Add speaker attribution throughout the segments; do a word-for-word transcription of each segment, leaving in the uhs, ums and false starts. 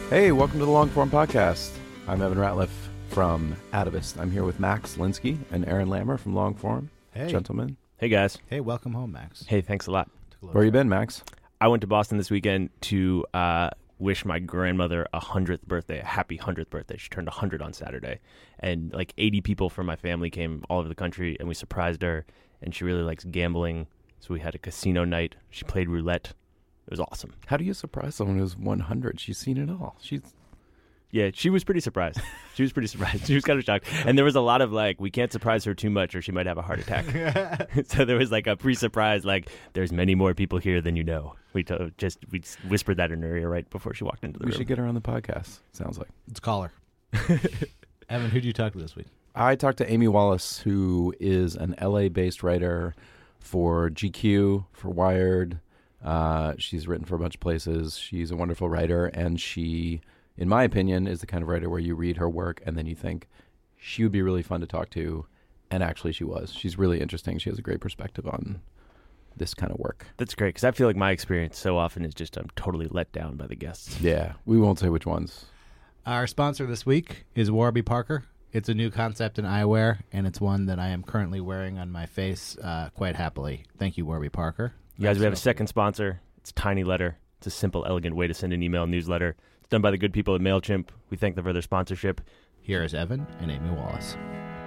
Speaker 1: Hey, welcome to the Long Form Podcast. I'm Evan Ratliff from Atavist. I'm here with Max Linsky and Aaron Lammer from Long Form.
Speaker 2: Hey.
Speaker 1: Gentlemen.
Speaker 3: Hey, guys.
Speaker 2: Hey, welcome home, Max.
Speaker 3: Hey, thanks a lot.
Speaker 1: Where you been, Max?
Speaker 3: I went to Boston this weekend to uh, wish my grandmother a hundredth birthday, a happy hundredth birthday. She turned one hundred on Saturday. And like eighty people from my family came all over the country, and we surprised her. And she really likes gambling, so we had a casino night. She played roulette. It was awesome.
Speaker 1: How do you surprise someone who's one hundred? She's seen it all. She's
Speaker 3: Yeah, she was pretty surprised. She was pretty surprised. She was kind of shocked. And there was a lot of like, we can't surprise her too much or she might have a heart attack. So there was like a pre-surprise, like, there's many more people here than you know. We to- just we whispered that in her ear right before she walked into the
Speaker 1: we
Speaker 3: room.
Speaker 1: should get her on the podcast, sounds like.
Speaker 2: Let's call her. Evan, who did you talk to this week?
Speaker 1: I talked to Amy Wallace, who is an L A-based writer for G Q, for Wired. Uh, she's written for a bunch of places. She's a wonderful writer, and she, in my opinion, is the kind of writer where you read her work and then you think she would be really fun to talk to, and actually she was. She's really interesting. She has a great perspective on this kind of work.
Speaker 3: That's great, because I feel like my experience so often is just I'm totally let down by the guests.
Speaker 1: Yeah, we won't say which ones.
Speaker 2: Our sponsor this week is Warby Parker. It's a new concept in eyewear, and it's one that I am currently wearing on my face uh, quite happily. Thank you, Warby Parker.
Speaker 3: You guys, we have a second sponsor. It's Tiny Letter. It's a simple, elegant way to send an email newsletter. It's done by the good people at MailChimp. We thank them for their sponsorship.
Speaker 2: Here is Evan and Amy Wallace.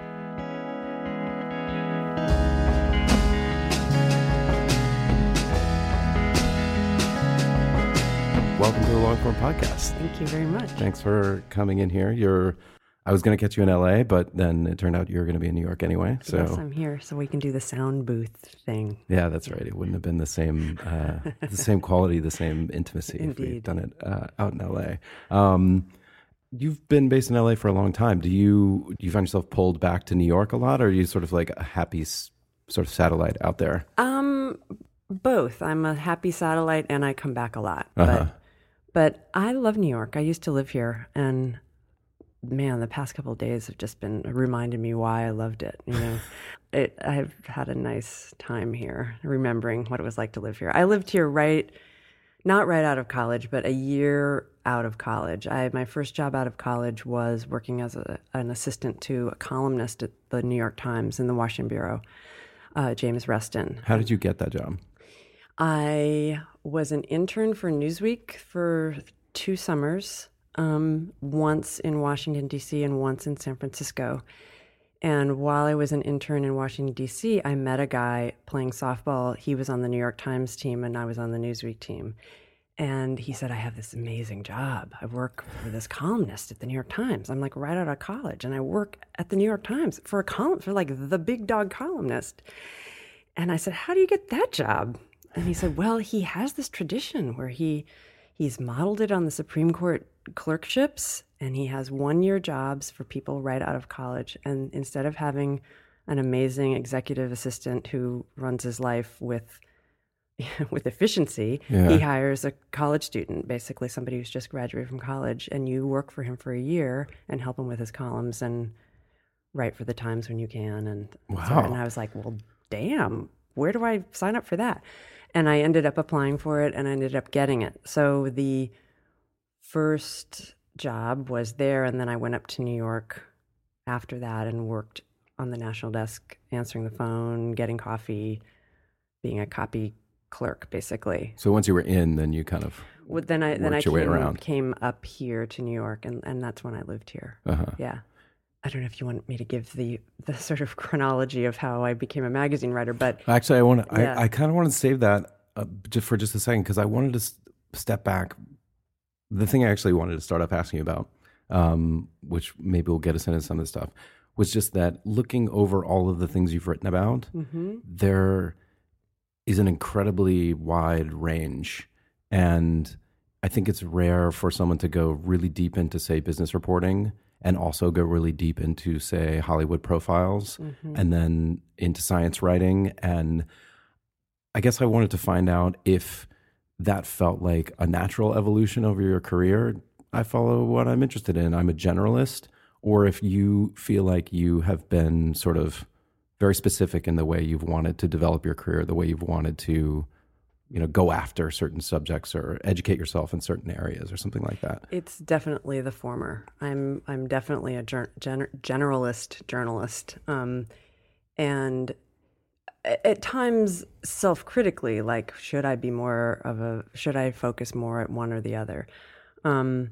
Speaker 1: Welcome to the Long Form Podcast.
Speaker 4: Thank you very much.
Speaker 1: Thanks for coming in here. You're, I was going to catch you in L A, but then it turned out you were going to be in New York anyway. So
Speaker 4: Yes, I'm here so we can do the sound booth thing.
Speaker 1: yeah, that's right. It wouldn't have been the same, uh, the same quality, the same intimacy if we'd
Speaker 4: Indeed.
Speaker 1: done it uh, out in L A. Um, you've been based in L A for a long time. Do you do you find yourself pulled back to New York a lot, or are you sort of like a happy s- sort of satellite out there?
Speaker 4: Um, both. I'm a happy satellite and I come back a lot.
Speaker 1: Uh-huh.
Speaker 4: But but I love New York. I used to live here, and man, the past couple of days have just been reminding me why I loved it. You know, it. I've had a nice time here, remembering what it was like to live here. I lived here right, not right out of college, but a year out of college. I my first job out of college was working as a, an assistant to a columnist at the New York Times in the Washington bureau, uh, James Reston.
Speaker 1: How did you get that job?
Speaker 4: I was an intern for Newsweek for two summers, um, once in Washington, D C and once in San Francisco. And while I was an intern in Washington, D C, I met a guy playing softball. He was on the New York Times team and I was on the Newsweek team. And he said, I have this amazing job. I work for this columnist at the New York Times. I'm like right out of college and I work at the New York Times for a column, for like the big dog columnist. And I said, how do you get that job? And he said, well, he has this tradition where he he's modeled it on the Supreme Court clerkships, and he has one-year jobs for people right out of college. And instead of having an amazing executive assistant who runs his life with with efficiency,
Speaker 1: Yeah.
Speaker 4: he hires a college student, basically somebody who's just graduated from college, and you work for him for a year and help him with his columns and write for the Times when you can. And so-
Speaker 1: Wow.
Speaker 4: and I was like, well, damn, where do I sign up for that? And I ended up applying for it and I ended up getting it. So the first job was there, and then I went up to New York after that and worked on the national desk, answering the phone, getting coffee, being a copy clerk, basically.
Speaker 1: So once you were in, then you kind of
Speaker 4: Well, then I then I
Speaker 1: Worked your way
Speaker 4: came,
Speaker 1: around.
Speaker 4: came up here to New York, and, and that's when I lived here.
Speaker 1: uh-huh.
Speaker 4: Yeah. I don't know if you want me to give the, the sort of chronology of how I became a magazine writer, but
Speaker 1: Actually, I want to.
Speaker 4: Yeah.
Speaker 1: I, I kind of wanted to save that uh, just for just a second because I wanted to s- step back. The thing I actually wanted to start off asking you about, um, which maybe will get us into some of this stuff, was just that looking over all of the things you've written about,
Speaker 4: mm-hmm.
Speaker 1: there is an incredibly wide range, and I think it's rare for someone to go really deep into, say, business reporting, and also go really deep into, say, Hollywood profiles,
Speaker 4: Mm-hmm.
Speaker 1: and then into science writing. And I guess I wanted to find out if that felt like a natural evolution over your career. I follow what I'm interested in. I'm a generalist. Or if you feel like you have been sort of very specific in the way you've wanted to develop your career, the way you've wanted to you know, go after certain subjects or educate yourself in certain areas or something like that?
Speaker 4: It's definitely the former. I'm I'm definitely a gen- gen- generalist journalist, um, and at, at times self-critically, like should I be more of a should I focus more at one or the other? Um,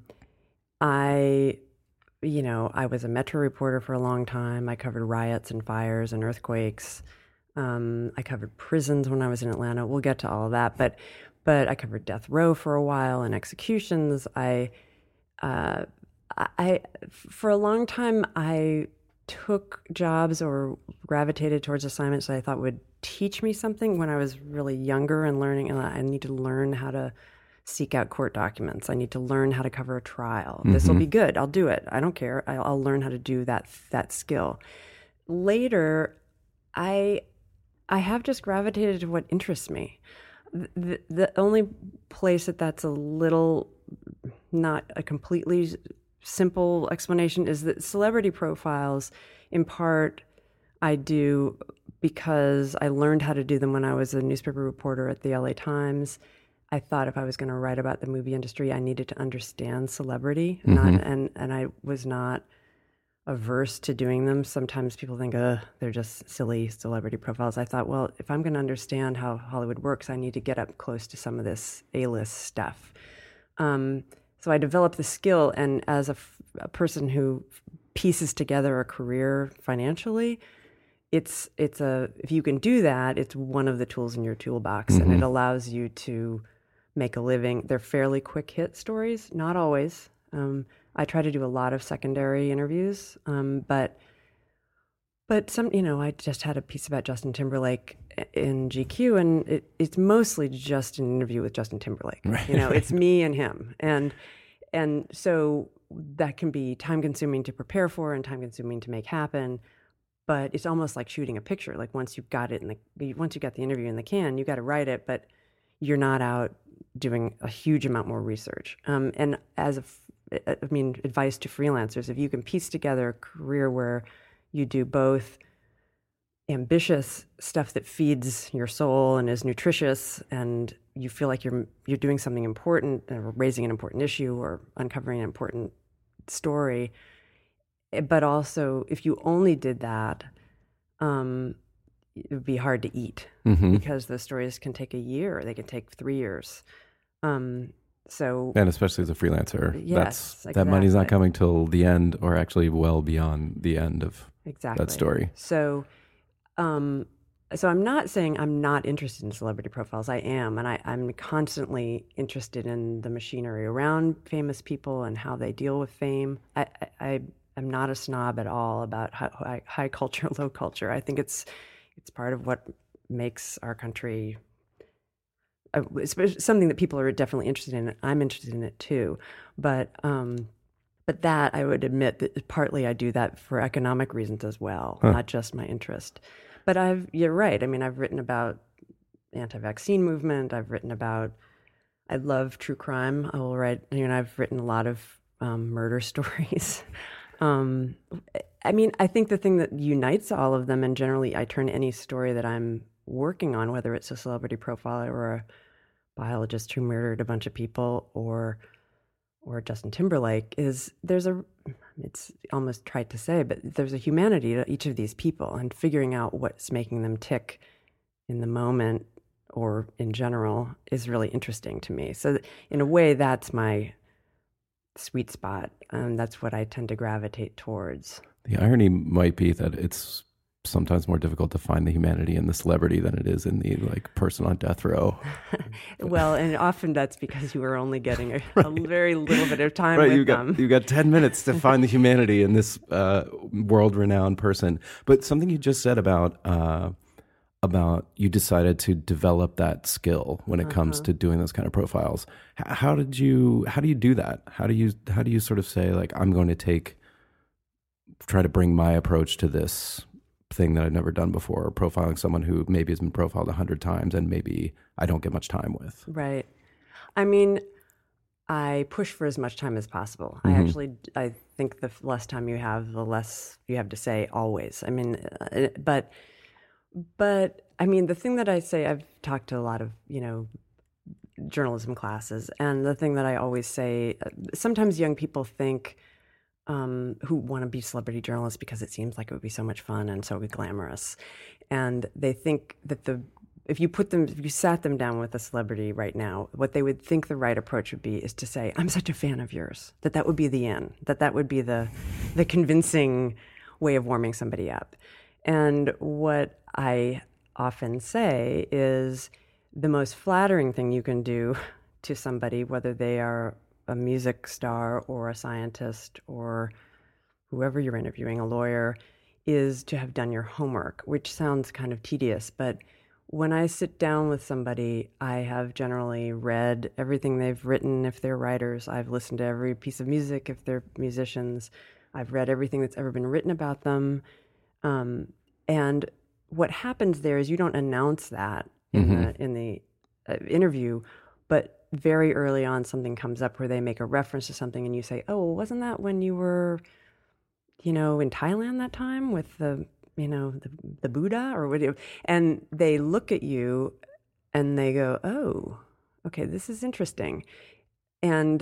Speaker 4: I, you know, I was a Metro reporter for a long time. I covered riots and fires and earthquakes. Um, I covered prisons when I was in Atlanta. We'll get to all of that, but but I covered death row for a while and executions. I, uh, I for a long time I took jobs or gravitated towards assignments that I thought would teach me something when I was really younger and learning. And I need to learn how to seek out court documents. I need to learn how to cover a trial. Mm-hmm. This will be good. I'll do it. I don't care. I'll, I'll learn how to do that that skill. Later, I. I have just gravitated to what interests me. The, the only place that that's a little, not a completely simple explanation is that celebrity profiles, in part, I do because I learned how to do them when I was a newspaper reporter at the L A Times. I thought if I was going to write about the movie industry, I needed to understand celebrity, mm-hmm. not, and, and I was not averse to doing them. Sometimes people think, uh, they're just silly celebrity profiles. I thought, well, if I'm going to understand how Hollywood works, I need to get up close to some of this A-list stuff. Um, so I developed the skill, and as a, f- a person who pieces together a career financially, it's it's a if you can do that, it's one of the tools in your toolbox, mm-hmm. and it allows you to make a living. They're fairly quick hit stories, not always. Um, I try to do a lot of secondary interviews, um, but but some, you know, I just had a piece about Justin Timberlake in G Q, and it, it's mostly just an interview with Justin Timberlake. Right. You know, it's me and him, and and so that can be time consuming to prepare for and time consuming to make happen. But it's almost like shooting a picture. Like once you've got it in the once you got the interview in the can, you got to write it, but you're not out doing a huge amount more research. Um, and as a I mean, advice to freelancers, if you can piece together a career where you do both ambitious stuff that feeds your soul and is nutritious, and you feel like you're you're doing something important, or raising an important issue, or uncovering an important story, but also if you only did that, um, it would be hard to eat, mm-hmm. because the stories can take a year, they can take three years. Um, So,
Speaker 1: and especially as a freelancer,
Speaker 4: yes,
Speaker 1: that's
Speaker 4: exactly.
Speaker 1: that money's not coming till the end, or actually well beyond the end of
Speaker 4: exactly.
Speaker 1: that story.
Speaker 4: So, um, so I'm not saying I'm not interested in celebrity profiles. I am, and I, I'm constantly interested in the machinery around famous people and how they deal with fame. I, I, I am not a snob at all about high, high culture, low culture. I think it's it's part of what makes our country. Uh, it's something that people are definitely interested in. I'm interested in it too, but um, but that I would admit that partly I do that for economic reasons as well, huh. not just my interest. But I've you're right. I mean, I've written about anti-vaccine movement. I've written about. I love true crime. I will write. You know, I've written a lot of um, murder stories. um, I mean, I think the thing that unites all of them, and generally, I turn any story that I'm working on, whether it's a celebrity profile or a biologist who murdered a bunch of people, or or Justin Timberlake, is there's a it's almost trite to say, but there's a humanity to each of these people, and figuring out what's making them tick in the moment or in general is really interesting to me. So in a way, that's my sweet spot, and that's what I tend to gravitate towards.
Speaker 1: The irony might be that it's sometimes more difficult to find the humanity in the celebrity than it is in the like person on death row.
Speaker 4: Well, and often that's because you are only getting a, right. a very little bit of time
Speaker 1: right,
Speaker 4: with
Speaker 1: you got,
Speaker 4: them.
Speaker 1: You got ten minutes to find the humanity in this uh, world-renowned person. But something you just said about uh, about you decided to develop that skill when it uh-huh. comes to doing those kind of profiles. H- how did you? How do you do that? How do you? How do you sort of say like I'm going to take, try to bring my approach to this thing that I've never done before, or profiling someone who maybe has been profiled a hundred times and maybe I don't get much time with.
Speaker 4: Right. I mean, I push for as much time as possible.
Speaker 1: Mm-hmm.
Speaker 4: I actually, I think the less time you have, the less you have to say always. I mean, uh, but, but I mean, the thing that I say, I've talked to a lot of, you know, journalism classes. And the thing that I always say, uh, sometimes young people think um, who want to be celebrity journalists because it seems like it would be so much fun and so glamorous. And they think that the if you put them, if you sat them down with a celebrity right now, what they would think the right approach would be is to say, I'm such a fan of yours, that that would be the end, that that would be the the convincing way of warming somebody up. And what I often say is the most flattering thing you can do to somebody, whether they are a music star or a scientist or whoever you're interviewing, a lawyer, is to have done your homework, which sounds kind of tedious, but when I sit down with somebody, I have generally read everything they've written if they're writers. I've listened to every piece of music if they're musicians. I've read everything that's ever been written about them. Um, and what happens there is you don't announce that in mm-hmm. the in the uh, interview, but very early on something comes up where they make a reference to something and you say, oh, well, wasn't that when you were, you know, in Thailand that time with the you know, the, the Buddha or what, and they look at you and they go, oh, okay, this is interesting. And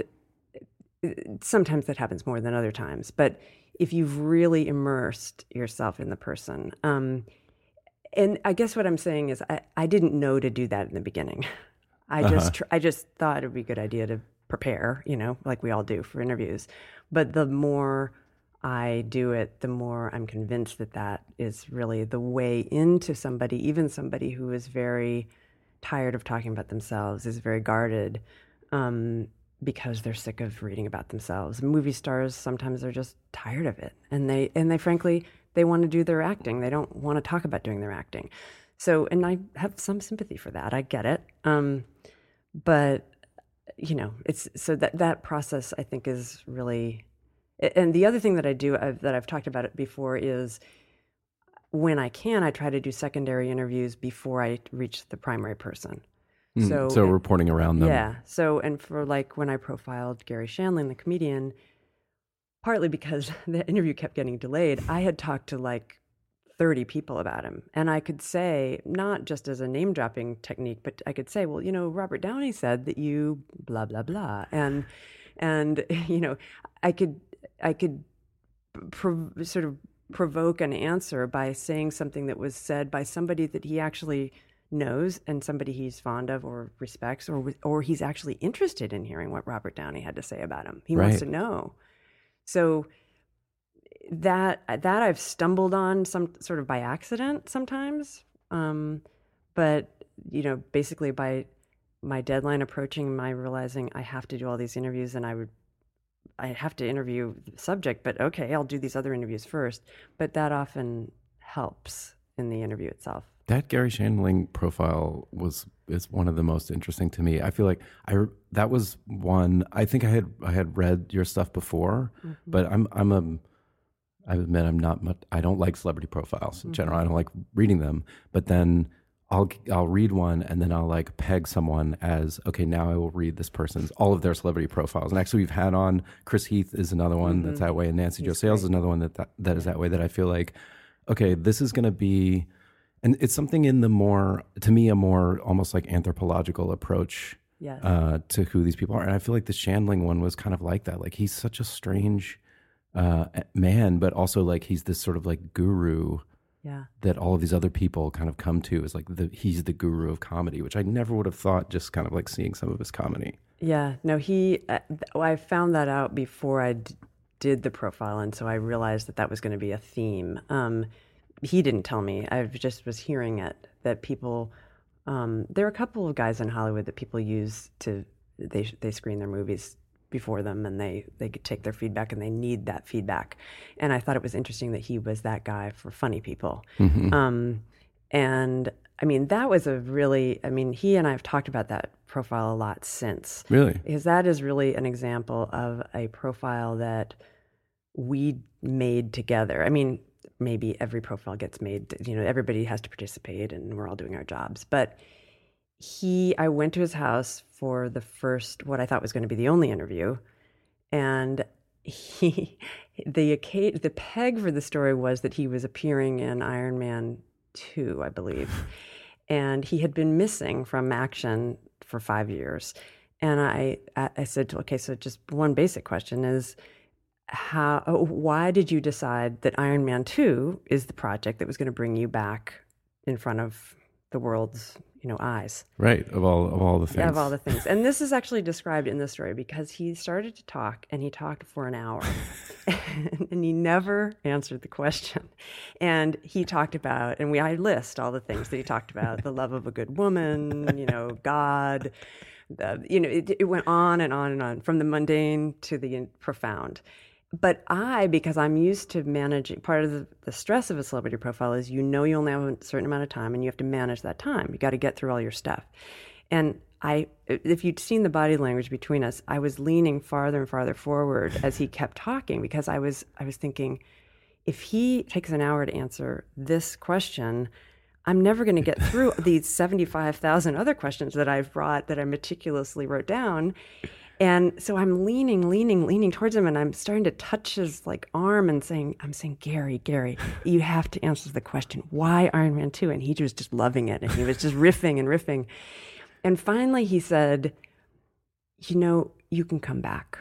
Speaker 4: sometimes that happens more than other times. But if you've really immersed yourself in the person, um, and I guess what I'm saying is I, I didn't know to do that in the beginning. I uh-huh. just, tr- I just thought it would be a good idea to prepare, you know, like we all do for interviews. But the more I do it, the more I'm convinced that that is really the way into somebody, even somebody who is very tired of talking about themselves, is very guarded um, because they're sick of reading about themselves. Movie stars, sometimes they're just tired of it. And they, and they frankly, they want to do their acting. They don't want to talk about doing their acting. So, and I have some sympathy for that. I get it. Um, but, you know, it's, so that, that process I think is really... And the other thing that I do, I've, that I've talked about it before, is when I can, I try to do secondary interviews before I reach the primary person.
Speaker 1: Mm,
Speaker 4: so,
Speaker 1: so reporting around them.
Speaker 4: Yeah. So, and for like when I profiled Gary Shandling, the comedian, partly because the interview kept getting delayed, I had talked to like thirty people about him. And I could say, not just as a name dropping technique, but I could say, well, you know, Robert Downey said that you blah, blah, blah. And, and, you know, I could, I could pro- sort of provoke an answer by saying something that was said by somebody that he actually knows and somebody he's fond of or respects, or or he's actually interested in hearing what Robert Downey had to say about him. He right. wants to know. So that that I've stumbled on some sort of by accident sometimes, um, but you know, basically by my deadline approaching, my realizing I have to do all these interviews, and I would. I have to interview the subject, but okay, I'll do these other interviews first. But that often helps in the interview itself.
Speaker 1: That Gary Shandling profile was is one of the most interesting to me. I feel like I that was one. I think I had I had read your stuff before, mm-hmm. but I'm I'm a I admit I'm not much. I don't like celebrity profiles in mm-hmm. general. I don't like reading them. But then I'll I'll read one and then I'll like peg someone as, okay, now I will read this person's, all of their celebrity profiles. And actually we've had on, Chris Heath is another one mm-hmm. that's that way, and Nancy He's Jo Sales is another one that, that, that is that way, that I feel like, okay, this is going to be, and it's something in the more, to me, a more almost like anthropological approach
Speaker 4: yes.
Speaker 1: uh, to who these people are. And I feel like the Shandling one was kind of like that. Like he's such a strange uh, man, but also like he's this sort of like guru
Speaker 4: Yeah.
Speaker 1: that all of these other people kind of come to, is like the he's the guru of comedy, which I never would have thought, just kind of like seeing some of his comedy.
Speaker 4: Yeah, no, he, uh, I found that out before I d- did the profile, and so I realized that that was going to be a theme. Um, he didn't tell me, I just was hearing it, that people, um, there are a couple of guys in Hollywood that people use to, they they screen their movies before them, and they they could take their feedback, and they need that feedback. And I thought it was interesting that he was that guy for funny people.
Speaker 1: Mm-hmm.
Speaker 4: Um, and I mean, that was a really, I mean, he and I have talked about that profile a lot since.
Speaker 1: Really?
Speaker 4: Because that is really an example of a profile that we made together. I mean, maybe every profile gets made, you know, everybody has to participate and we're all doing our jobs. But he, I went to his house for the first, what I thought was going to be the only interview. And he, the the peg for the story was that he was appearing in Iron Man two, I believe. And he had been missing from action for five years. And I, I said, okay, so just one basic question is, how, why did you decide that Iron Man two is the project that was going to bring you back in front of the world's, you know, eyes?
Speaker 1: Right, of all of all the things.
Speaker 4: Yeah, of all the things. And this is actually described in the story because he started to talk and he talked for an hour and he never answered the question. And he talked about, and we I list all the things that he talked about, the love of a good woman, you know, God, the, you know, it, it went on and on and on, from the mundane to the profound. But I, because I'm used to managing, part of the, the stress of a celebrity profile is you know you only have a certain amount of time and you have to manage that time. You got to get through all your stuff. And I, if you'd seen the body language between us, I was leaning farther and farther forward as he kept talking, because I was, I was thinking, if he takes an hour to answer this question, I'm never going to get through these seventy-five thousand other questions that I've brought, that I meticulously wrote down. And so I'm leaning, leaning, leaning towards him, and I'm starting to touch his like arm and saying, I'm saying, Gary, Gary, you have to answer the question, why Iron Man two? And he was just loving it. And he was just riffing and riffing. And finally he said, you know, you can come back.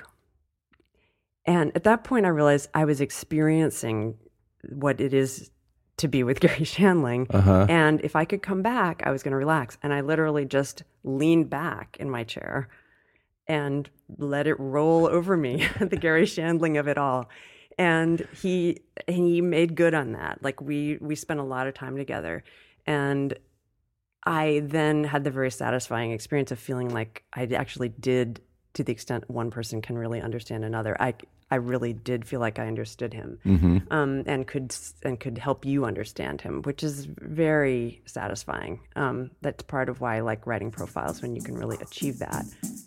Speaker 4: And at that point I realized I was experiencing what it is to be with Gary Shandling.
Speaker 1: Uh-huh.
Speaker 4: And if I could come back, I was going to relax. And I literally just leaned back in my chair and let it roll over me, the Gary Shandling of it all. And he he made good on that. Like we we spent a lot of time together. And I then had the very satisfying experience of feeling like I actually did, to the extent one person can really understand another, I I really did feel like I understood him,
Speaker 1: mm-hmm.
Speaker 4: um, and could and could help you understand him, which is very satisfying. Um, that's part of why I like writing profiles, when you can really achieve that.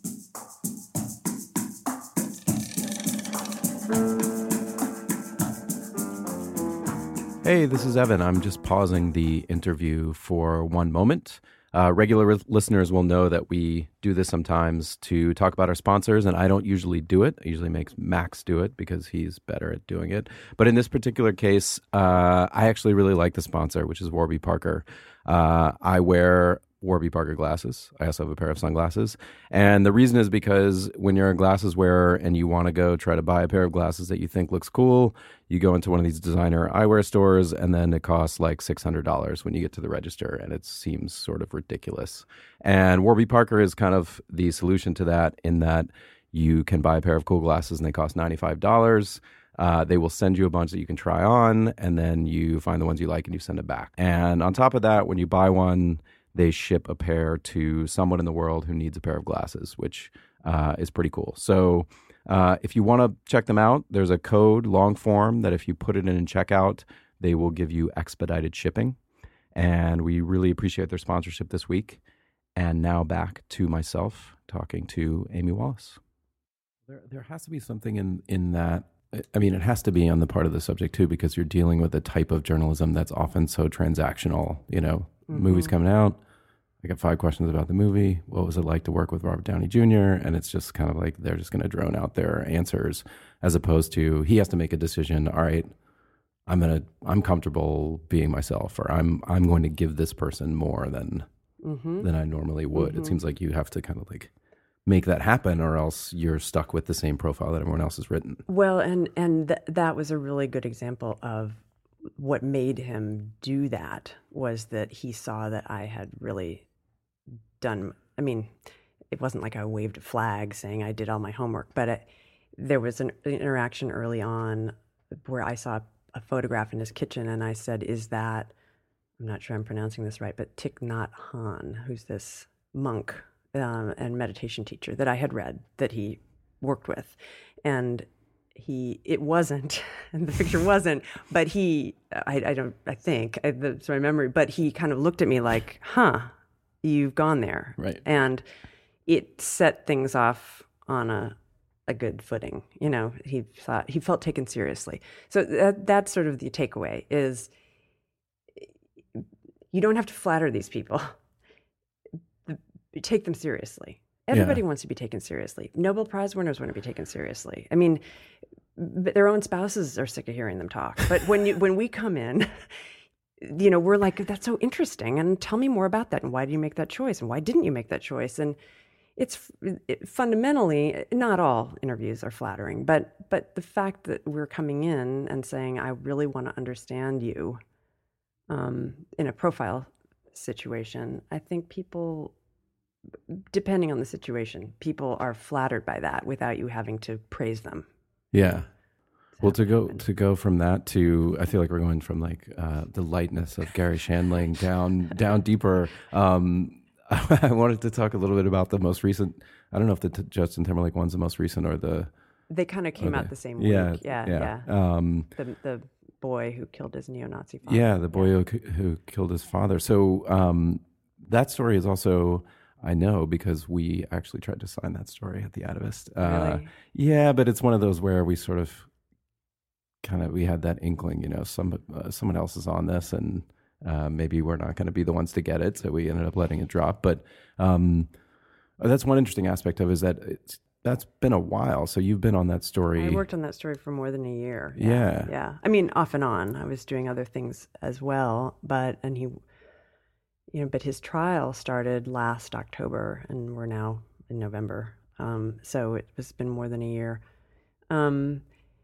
Speaker 1: Hey, this is Evan. I'm just pausing the interview for one moment. Uh, regular re- listeners will know that we do this sometimes to talk about our sponsors, and I don't usually do it. I usually make Max do it because he's better at doing it. But in this particular case, uh, I actually really like the sponsor, which is Warby Parker. Uh, I wear Warby Parker glasses. I also have a pair of sunglasses. And the reason is because when you're a glasses wearer and you want to go try to buy a pair of glasses that you think looks cool, you go into one of these designer eyewear stores, and then it costs like six hundred dollars when you get to the register, and it seems sort of ridiculous. And Warby Parker is kind of the solution to that, in that you can buy a pair of cool glasses and they cost ninety-five dollars. Uh, they will send you a bunch that you can try on, and then you find the ones you like and you send it back. And on top of that, when you buy one, they ship a pair to someone in the world who needs a pair of glasses, which uh, is pretty cool. So uh, if you want to check them out, there's a code, long form, that if you put it in in checkout, they will give you expedited shipping. And we really appreciate their sponsorship this week. And now back to myself talking to Amy Wallace. There, there has to be something in, in that. I mean, it has to be on the part of the subject too, because you're dealing with a type of journalism that's often so transactional. You know, mm-hmm. Movie's coming out. I got five questions about the movie. What was it like to work with Robert Downey Junior? And it's just kind of like they're just going to drone out their answers, as opposed to he has to make a decision. All right, I'm gonna I'm comfortable being myself, or I'm I'm going to give this person more than mm-hmm. than I normally would. Mm-hmm. It seems like you have to kind of like make that happen, or else you're stuck with the same profile that everyone else has written.
Speaker 4: Well, and and th- that was a really good example of what made him do that, was that he saw that I had really done, I mean, it wasn't like I waved a flag saying I did all my homework, but it, there was an, an interaction early on where I saw a photograph in his kitchen, and I said, is that, I'm not sure I'm pronouncing this right, but Thich Nhat Hanh, who's this monk um, and meditation teacher that I had read, that he worked with. And he, it wasn't, and the picture wasn't, but he, I, I don't, I think, I, that's my memory, but he kind of looked at me like, huh, you've gone there.
Speaker 1: Right.
Speaker 4: And it set things off on a, a good footing. You know, he thought, he felt taken seriously. So that, that's sort of the takeaway is you don't have to flatter these people. Take them seriously. Everybody yeah. wants to be taken seriously. Nobel Prize winners want to be taken seriously. I mean, their own spouses are sick of hearing them talk. But when you, when we come in, you know, we're like, that's so interesting. And tell me more about that. And why did you make that choice? And why didn't you make that choice? And it's it, fundamentally, not all interviews are flattering, but but the fact that we're coming in and saying, I really want to understand you um, in a profile situation, I think people, depending on the situation, people are flattered by that without you having to praise them.
Speaker 1: Yeah. Well, to go to go from that to, I feel like we're going from like uh, the lightness of Gary Shandling down down deeper. Um, I wanted to talk a little bit about the most recent. I don't know if the t- Justin Timberlake one's the most recent or the.
Speaker 4: They kind of came
Speaker 1: the,
Speaker 4: out the same
Speaker 1: yeah,
Speaker 4: week. Yeah,
Speaker 1: yeah.
Speaker 4: yeah.
Speaker 1: Um,
Speaker 4: the the boy who killed his neo-Nazi father.
Speaker 1: Yeah, the boy yeah. Who, who killed his father. So um, that story is also, I know, because we actually tried to sign that story at the Atavist. Uh,
Speaker 4: Really?
Speaker 1: Yeah, but it's one of those where we sort of kind of we had that inkling, you know, some uh, someone else is on this and. Uh, maybe we're not going to be the ones to get it, so we ended up letting it drop. But um, that's one interesting aspect of it is that it's, that's been a while. So you've been on that story.
Speaker 4: I worked on that story for more than a year.
Speaker 1: Yeah,
Speaker 4: yeah. yeah. I mean, off and on. I was doing other things as well, but and he, you know, but his trial started last October, and we're now in November. Um, so it has been more than a year. Um,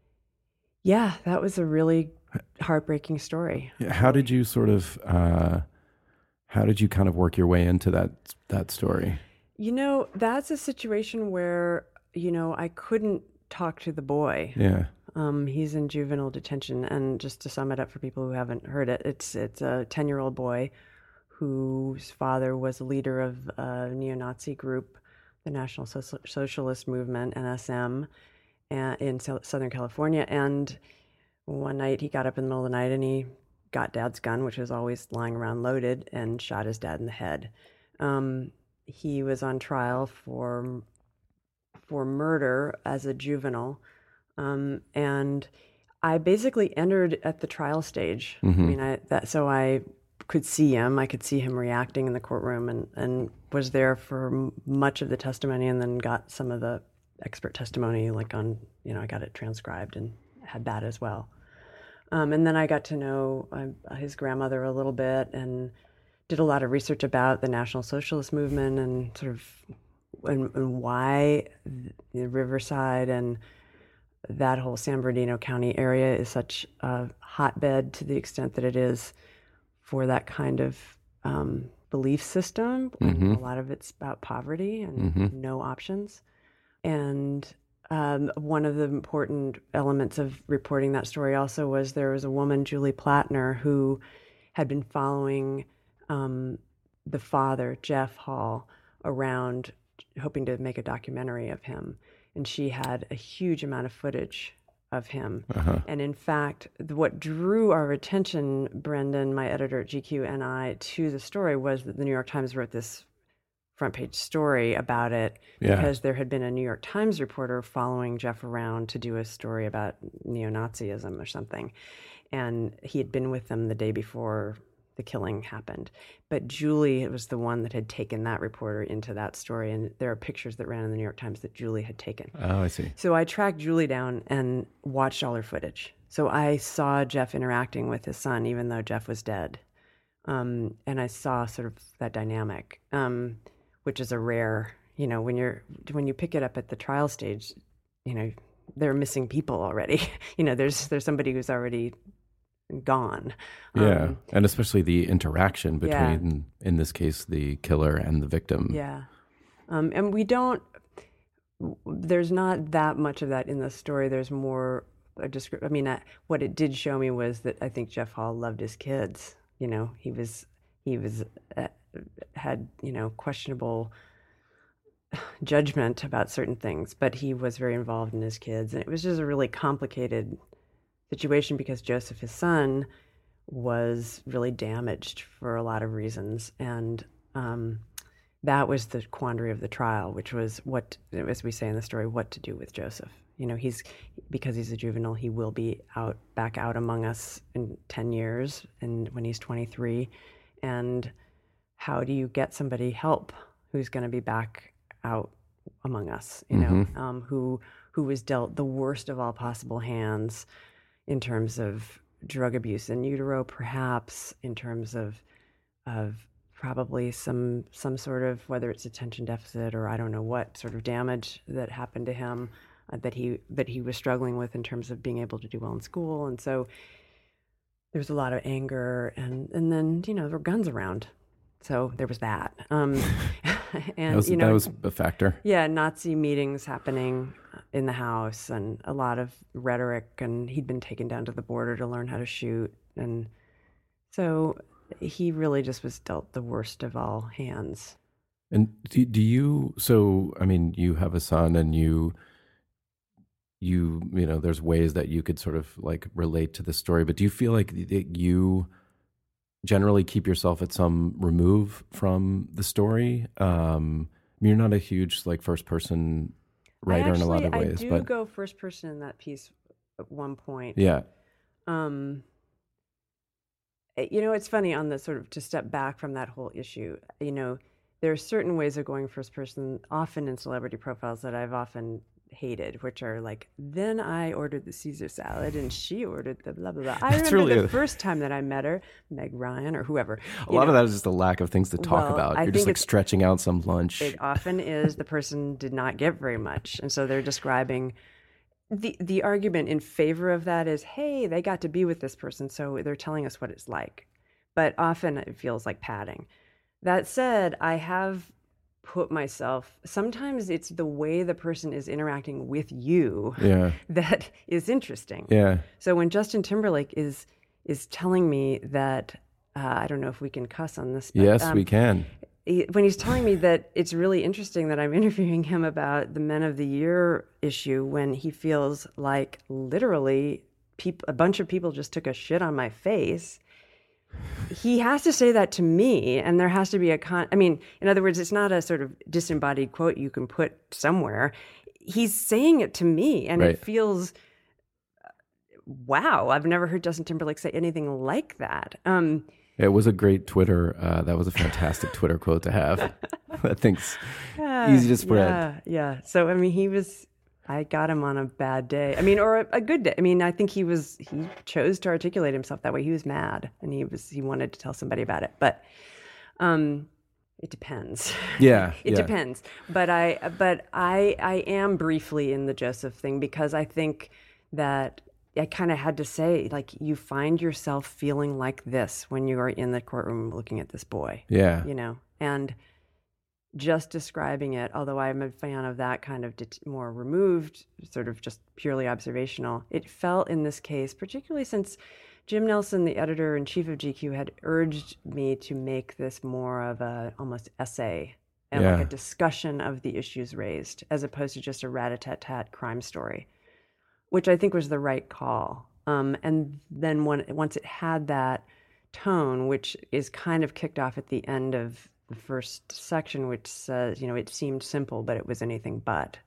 Speaker 4: yeah, that was a really heartbreaking story.
Speaker 1: How did you sort of, uh, how did you kind of work your way into that that story?
Speaker 4: You know, that's a situation where, you know, I couldn't talk to the boy.
Speaker 1: Yeah.
Speaker 4: Um, he's in juvenile detention, and just to sum it up for people who haven't heard it, it's it's a ten-year-old boy whose father was a leader of a neo-Nazi group, the National so- Socialist Movement, N S M, and, in so- Southern California, and one night he got up in the middle of the night and he got Dad's gun, which was always lying around loaded, and shot his dad in the head. Um, he was on trial for for murder as a juvenile, um, and I basically entered at the trial stage.
Speaker 1: Mm-hmm.
Speaker 4: I mean, I, that so I could see him. I could see him reacting in the courtroom, and and was there for m- much of the testimony, and then got some of the expert testimony, like on you know I got it transcribed and had that as well. Um, and then I got to know uh, his grandmother a little bit and did a lot of research about the National Socialist Movement and sort of and, and why the Riverside and that whole San Bernardino County area is such a hotbed to the extent that it is for that kind of um, belief system.
Speaker 1: Mm-hmm.
Speaker 4: A lot of it's about poverty and
Speaker 1: Mm-hmm.
Speaker 4: no options. And Um, one of the important elements of reporting that story also was there was a woman, Julie Plattner, who had been following um, the father, Jeff Hall, around, hoping to make a documentary of him. And she had a huge amount of footage of him.
Speaker 1: Uh-huh.
Speaker 4: And in fact, what drew our attention, Brendan, my editor at G Q, and I, to the story was that the New York Times wrote this front page story about it
Speaker 1: Yeah.
Speaker 4: because there had been a New York Times reporter following Jeff around to do a story about neo-Nazism or something. And he had been with them the day before the killing happened. But Julie was the one that had taken that reporter into that story. And there are pictures that ran in the New York Times that Julie had taken.
Speaker 1: Oh, I see.
Speaker 4: So I tracked Julie down and watched all her footage. So I saw Jeff interacting with his son, even though Jeff was dead. Um, and I saw sort of that dynamic. Um, which is a rare, you know, when you're when you pick it up at the trial stage, you know, there are missing people already. you know, there's there's somebody who's already gone.
Speaker 1: Yeah,
Speaker 4: Um,
Speaker 1: and especially the interaction
Speaker 4: Yeah.
Speaker 1: between, in this case, the killer and the victim.
Speaker 4: yeah. Um, and we don't, there's not that much of that in the story. There's more, a descri- I mean, I, what it did show me was that I think Jeff Hall loved his kids. You know, he was, he was, uh, had, you know, questionable judgment about certain things, but he was very involved in his kids. And it was just a really complicated situation because Joseph, his son, was really damaged for a lot of reasons. And um, that was the quandary of the trial, which was what, as we say in the story, what to do with Joseph. You know, he's, because he's a juvenile, he will be out, back out among us in ten years and when he's twenty-three. And how do you get somebody help who's going to be back out among us, you know,
Speaker 1: Mm-hmm.
Speaker 4: um, who who was dealt the worst of all possible hands in terms of drug abuse in utero, perhaps in terms of of probably some some sort of, whether it's attention deficit or I don't know what sort of damage that happened to him, uh, that he that he was struggling with in terms of being able to do well in school. And so there's a lot of anger, and and then, you know, there were guns around, so there was that. Um, and
Speaker 1: that was,
Speaker 4: you know,
Speaker 1: that was a factor.
Speaker 4: Yeah, Nazi meetings happening in the house, and a lot of rhetoric, and he'd been taken down to the border to learn how to shoot, and so he really just was dealt the worst of all hands.
Speaker 1: And do, do you, so, I mean, you have a son, and you, you, you know, there's ways that you could sort of like relate to the story, but do you feel like that you generally keep yourself at some remove from the story? Um, I mean, you're not a huge like first person writer
Speaker 4: actually,
Speaker 1: in a lot of ways,
Speaker 4: I do
Speaker 1: but
Speaker 4: go first person in that piece at one point.
Speaker 1: yeah.
Speaker 4: Um, you know, it's funny on the sort of, to step back from that whole issue, you know, there are certain ways of going first person, often in celebrity profiles, that I've often hated, which are like, then I ordered the Caesar salad and she ordered the blah, blah, blah. I
Speaker 1: That's
Speaker 4: remember
Speaker 1: really
Speaker 4: the
Speaker 1: a-
Speaker 4: first time that I met her, Meg Ryan or whoever.
Speaker 1: A
Speaker 4: you
Speaker 1: lot
Speaker 4: know,
Speaker 1: of that is just a lack of things to talk
Speaker 4: Well,
Speaker 1: about.
Speaker 4: I
Speaker 1: You're just
Speaker 4: think
Speaker 1: like
Speaker 4: it's-
Speaker 1: stretching out some lunch.
Speaker 4: It often is the person did not get very much. And so they're describing the the argument in favor of that is, hey, they got to be with this person, so they're telling us what it's like. But often it feels like padding. That said, I have put myself, sometimes it's the way the person is interacting with you
Speaker 1: Yeah.
Speaker 4: that is interesting.
Speaker 1: Yeah.
Speaker 4: So when Justin Timberlake is is telling me that, uh, I don't know if we can cuss on this. But,
Speaker 1: Yes,
Speaker 4: um,
Speaker 1: we can.
Speaker 4: he, when he's telling me that it's really interesting that I'm interviewing him about the Men of the Year issue, when he feels like literally peop- a bunch of people just took a shit on my face. He has to say that to me, and there has to be a con. I mean, in other words, it's not a sort of disembodied quote you can put somewhere. He's saying it to me, and
Speaker 1: Right.
Speaker 4: it feels, wow, I've never heard Justin Timberlake say anything like that. Um,
Speaker 1: It was a great Twitter. Uh, that was a fantastic Twitter quote to have. That thing's
Speaker 4: Yeah,
Speaker 1: easy to spread.
Speaker 4: Yeah, yeah. So I mean, he was. I got him on a bad day. I mean, or a, a good day. I mean, I think he was. He chose to articulate himself that way. He was mad, and he was. He wanted to tell somebody about it, but um, it depends.
Speaker 1: Yeah,
Speaker 4: it
Speaker 1: yeah.
Speaker 4: depends. But I. But I. I am briefly in the Joseph thing because I think that I kind of had to say, like, you find yourself feeling like this when you are in the courtroom looking at this boy.
Speaker 1: Yeah.
Speaker 4: You know, and just describing it, although I'm a fan of that kind of det- more removed, sort of just purely observational, it felt in this case, particularly since Jim Nelson, the editor-in-chief of G Q, had urged me to make this more of a almost essay and
Speaker 1: Yeah.
Speaker 4: like a discussion of the issues raised, as opposed to just a rat-a-tat-tat crime story, which I think was the right call. Um, and then when, once it had that tone, which is kind of kicked off at the end of the first section, which says, you know, it seemed simple, but it was anything but.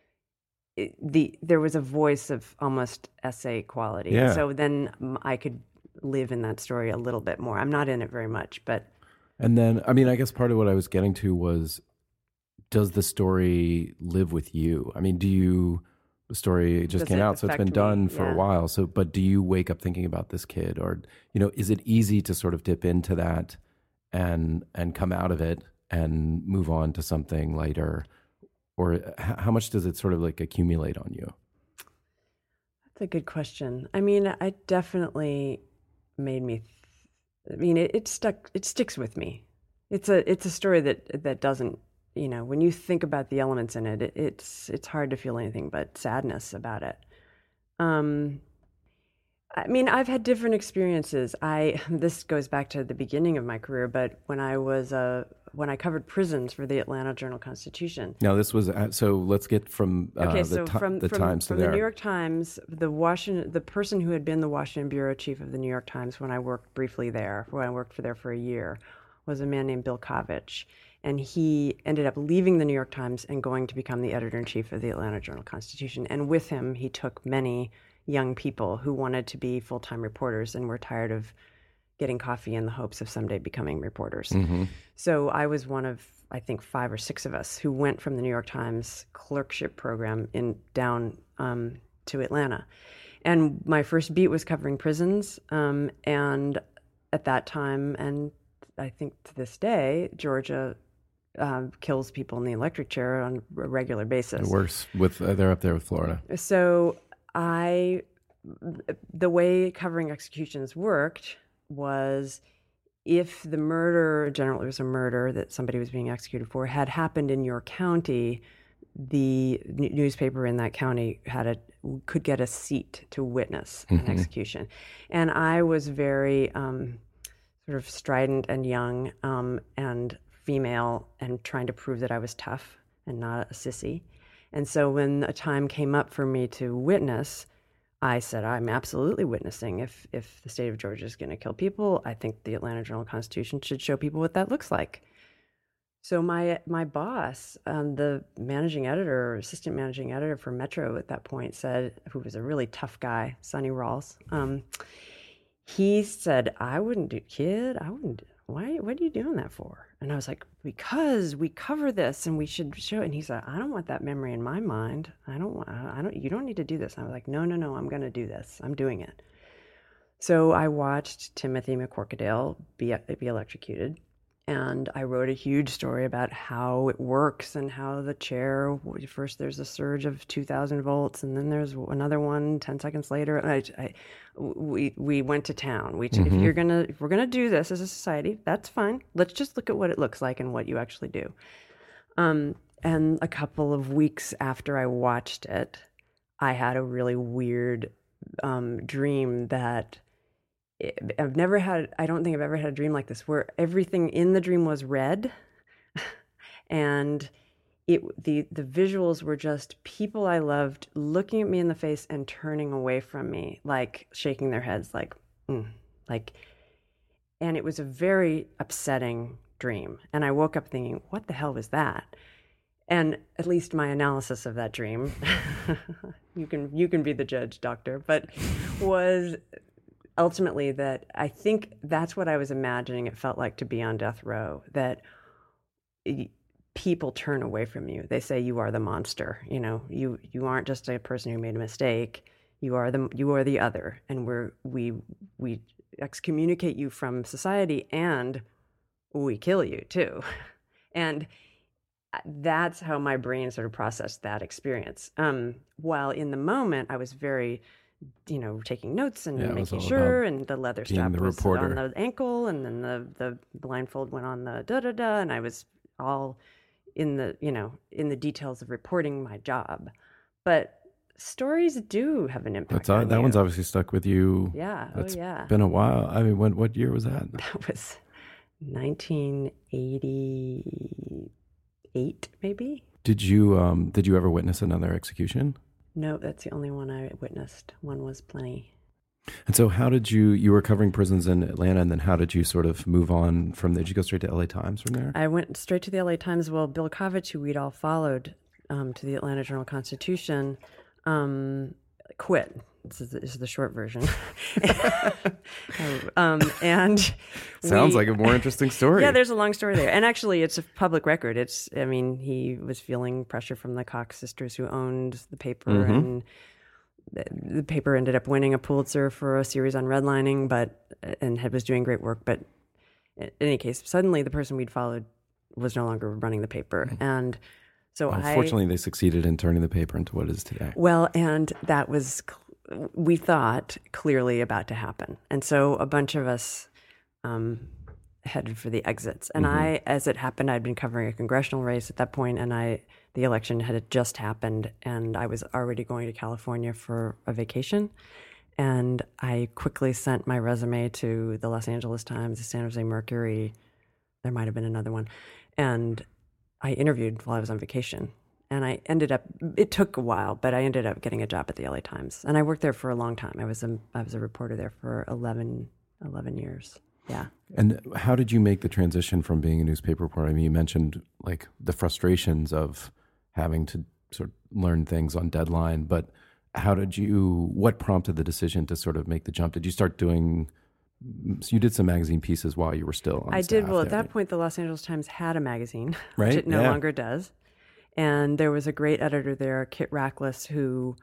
Speaker 4: It, the there was a voice of almost essay quality.
Speaker 1: Yeah.
Speaker 4: So then mm, I could live in that story a little bit more. I'm not in it very much, but
Speaker 1: And then, I mean, I guess part of what I was getting to was, does the story live with you? I mean, do you, the story just
Speaker 4: Does
Speaker 1: came
Speaker 4: it
Speaker 1: out, so it's been
Speaker 4: affect me?
Speaker 1: done for
Speaker 4: Yeah.
Speaker 1: a while. So, but do you wake up thinking about this kid, or, you know, is it easy to sort of dip into that and, and come out of it and move on to something lighter? Or h- how much does it sort of like accumulate on you?
Speaker 4: that's a good question. I mean, it definitely made me. Th- I mean, it, it stuck. It sticks with me. It's a it's a story that that doesn't. You know, when you think about the elements in it, it it's it's hard to feel anything but sadness about it. Um, I mean, I've had different experiences. I this goes back to the beginning of my career, but when I was uh, when I covered prisons for the Atlanta Journal-Constitution.
Speaker 1: Now, this was, uh, so let's get from uh,
Speaker 4: Okay,
Speaker 1: the,
Speaker 4: so
Speaker 1: ti-
Speaker 4: from
Speaker 1: the
Speaker 4: from,
Speaker 1: Times to
Speaker 4: from
Speaker 1: there.
Speaker 4: the New York Times, the Washington, the person who had been the Washington bureau chief of the New York Times when I worked briefly there, when I worked for there for a year, was a man named Bill Kovach, and he ended up leaving the New York Times and going to become the editor-in-chief of the Atlanta Journal-Constitution. And with him, he took many young people who wanted to be full-time reporters and were tired of getting coffee in the hopes of someday becoming reporters.
Speaker 1: Mm-hmm.
Speaker 4: So I was one of, I think, five or six of us who went from the New York Times clerkship program in down um, to Atlanta. and my first beat was covering prisons. Um, and at that time, and I think to this day, Georgia uh, kills people in the electric chair on a regular basis.
Speaker 1: Worse with uh, they're up there with Florida.
Speaker 4: So I, the way covering executions worked was, if the murder, generally it was a murder that somebody was being executed for, had happened in your county, the n- newspaper in that county had a could get a seat to witness an
Speaker 1: Mm-hmm.
Speaker 4: execution. And I was very um, sort of strident and young um, and female, and trying to prove that I was tough and not a sissy. And so when a time came up for me to witness, I said, I'm absolutely witnessing. If if the state of Georgia is going to kill people, I think the Atlanta Journal-Constitution should show people what that looks like. So my my boss, um, the managing editor, or assistant managing editor for Metro at that point, said, who was a really tough guy, Sonny Rawls, um, he said, I wouldn't do, kid, I wouldn't, why, what are you doing that for? And I was like, because we cover this and we should show it. And he said, I don't want that memory in my mind. I don't want, I don't, you don't need to do this. And I was like, no, no, no, I'm going to do this. I'm doing it. So I watched Timothy McCorkadale be, be electrocuted. And I wrote a huge story about how it works and how the chair, first there's a surge of two thousand volts, and then there's another one ten seconds later. And I, I, we, we went to town. We, mm-hmm. If you're gonna, if we're gonna do this as a society, that's fine. Let's just look at what it looks like and what you actually do. Um, and a couple of weeks after I watched it, I had a really weird um, dream that I've never had, I don't think I've ever had a dream like this, where everything in the dream was red. And it the the visuals were just people I loved looking at me in the face and turning away from me, like shaking their heads, like, mm, like, and it was a very upsetting dream. And I woke up thinking, what the hell was that? And at least my analysis of that dream, you can you can be the judge, doctor, but was ultimately that I think that's what I was imagining it felt like to be on death row, that people turn away from you. They say you are the monster. You know, you you aren't just a person who made a mistake. You are the you are the other, and we're we we excommunicate you from society, and we kill you too. And that's how my brain sort of processed that experience. Um, while in the moment, I was very, you know, taking notes and
Speaker 1: yeah,
Speaker 4: making sure, and the leather strap
Speaker 1: the
Speaker 4: was
Speaker 1: reporter.
Speaker 4: on the ankle, and then the, the blindfold went on the da-da-da, and I was all in the, you know, in the details of reporting my job. But stories do have an impact
Speaker 1: That's, uh,
Speaker 4: on
Speaker 1: that
Speaker 4: you.
Speaker 1: one's obviously stuck with you.
Speaker 4: Yeah,
Speaker 1: That's
Speaker 4: oh yeah.
Speaker 1: been a while. I mean, what, what year was that?
Speaker 4: That was nineteen eighty-eight, maybe?
Speaker 1: Did you, um, did you ever witness another execution?
Speaker 4: No, that's the only one I witnessed. One was plenty.
Speaker 1: And so how did you, you were covering prisons in Atlanta, and then how did you sort of move on from there? Did you go straight to L A Times from there?
Speaker 4: I went straight to the L A Times. Well, Bill Kovach, who we'd all followed um, to the Atlanta Journal-Constitution, um, quit. This is, the, this is the short version. um, and
Speaker 1: Sounds
Speaker 4: we,
Speaker 1: like a more interesting story.
Speaker 4: Yeah, there's a long story there. And actually, it's a public record. It's, I mean, he was feeling pressure from the Cox sisters who owned the paper,
Speaker 1: Mm-hmm.
Speaker 4: and the, the paper ended up winning a Pulitzer for a series on redlining, but and had, was doing great work. But in any case, suddenly the person we'd followed was no longer running the paper. Mm-hmm. And so
Speaker 1: well,
Speaker 4: I...
Speaker 1: Fortunately, they succeeded in turning the paper into what it is today.
Speaker 4: Well, and that was... we thought clearly about to happen. And so a bunch of us um, headed for the exits. And mm-hmm. I, as it happened, I'd been covering a congressional race at that point, and I, the election had just happened, and I was already going to California for a vacation. And I quickly sent my resume to the Los Angeles Times, the San Jose Mercury. There might have been another one. And I interviewed while I was on vacation. And I ended up, it took a while, but I ended up getting a job at the L A Times. And I worked there for a long time. I was a, I was a reporter there for eleven, eleven years. Yeah.
Speaker 1: And how did you make the transition from being a newspaper reporter? I mean, you mentioned like the frustrations of having to sort of learn things on deadline, but how did you, what prompted the decision to sort of make the jump? Did you start doing, so you did some magazine pieces while you were still on
Speaker 4: I
Speaker 1: staff
Speaker 4: did. Well, at
Speaker 1: there.
Speaker 4: that point, the Los Angeles Times had a magazine,
Speaker 1: Right?
Speaker 4: which it no
Speaker 1: Yeah.
Speaker 4: longer does. And there was a great editor there, Kit Rackless, who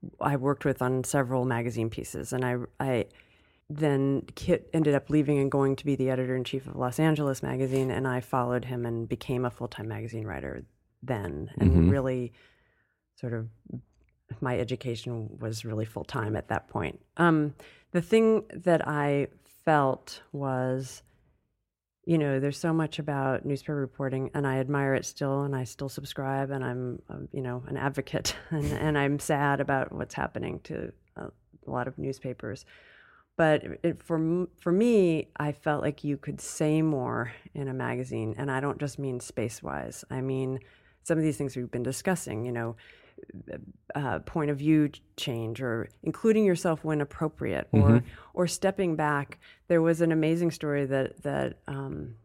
Speaker 4: I worked with on several magazine pieces, and I, I then Kit ended up leaving and going to be the editor-in-chief of Los Angeles magazine, and I followed him and became a full-time magazine writer then, and
Speaker 1: Mm-hmm.
Speaker 4: really sort of my education was really full-time at that point. Um, the thing that I felt was, you know, there's so much about newspaper reporting, and I admire it still, and I still subscribe, and I'm, um, you know, an advocate, and, and I'm sad about what's happening to a, a lot of newspapers. But it, for m- for me, I felt like you could say more in a magazine, and I don't just mean space-wise. I mean some of these things we've been discussing, you know, uh, point of view change, or including yourself when appropriate, or
Speaker 1: Mm-hmm.
Speaker 4: or stepping back. There was an amazing story that that um,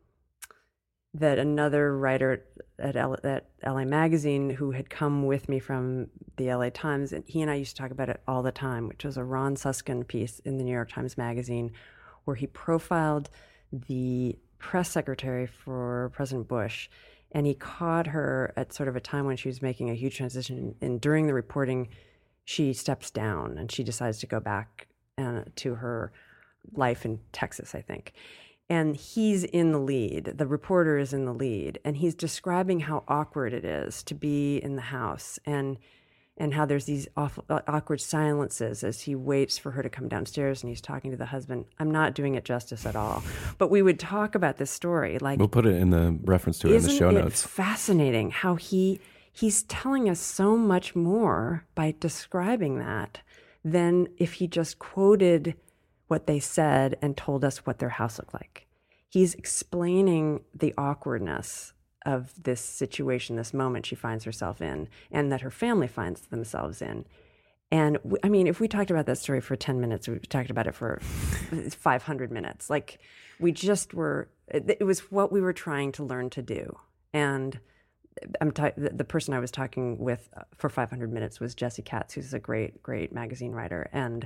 Speaker 4: that another writer at L- at L A Magazine, who had come with me from the L A Times, and he and I used to talk about it all the time, which was a Ron Susskind piece in the New York Times Magazine, where he profiled the press secretary for President Bush, and he caught her at sort of a time when she was making a huge transition, and during the reporting, she steps down and she decides to go back uh, to her life in Texas, I think. And he's in the lead. The reporter is in the lead, and he's describing how awkward it is to be in the house, and and how there's these awful, uh, awkward silences as he waits for her to come downstairs, and he's talking to the husband. I'm not doing it justice at all, but we would talk about this story. Like,
Speaker 1: We'll put it in the reference to it in the
Speaker 4: isn't
Speaker 1: show
Speaker 4: it
Speaker 1: notes.
Speaker 4: fascinating how he he's telling us so much more by describing that than if he just quoted what they said and told us what their house looked like. He's explaining the awkwardness of this situation, this moment she finds herself in, and that her family finds themselves in. And w- I mean, if we talked about that story for ten minutes, we talked about it for five hundred minutes. Like, we just were, it, it was what we were trying to learn to do. And I'm ta- the, the person I was talking with for five hundred minutes was Jesse Katz, who's a great, great magazine writer. And,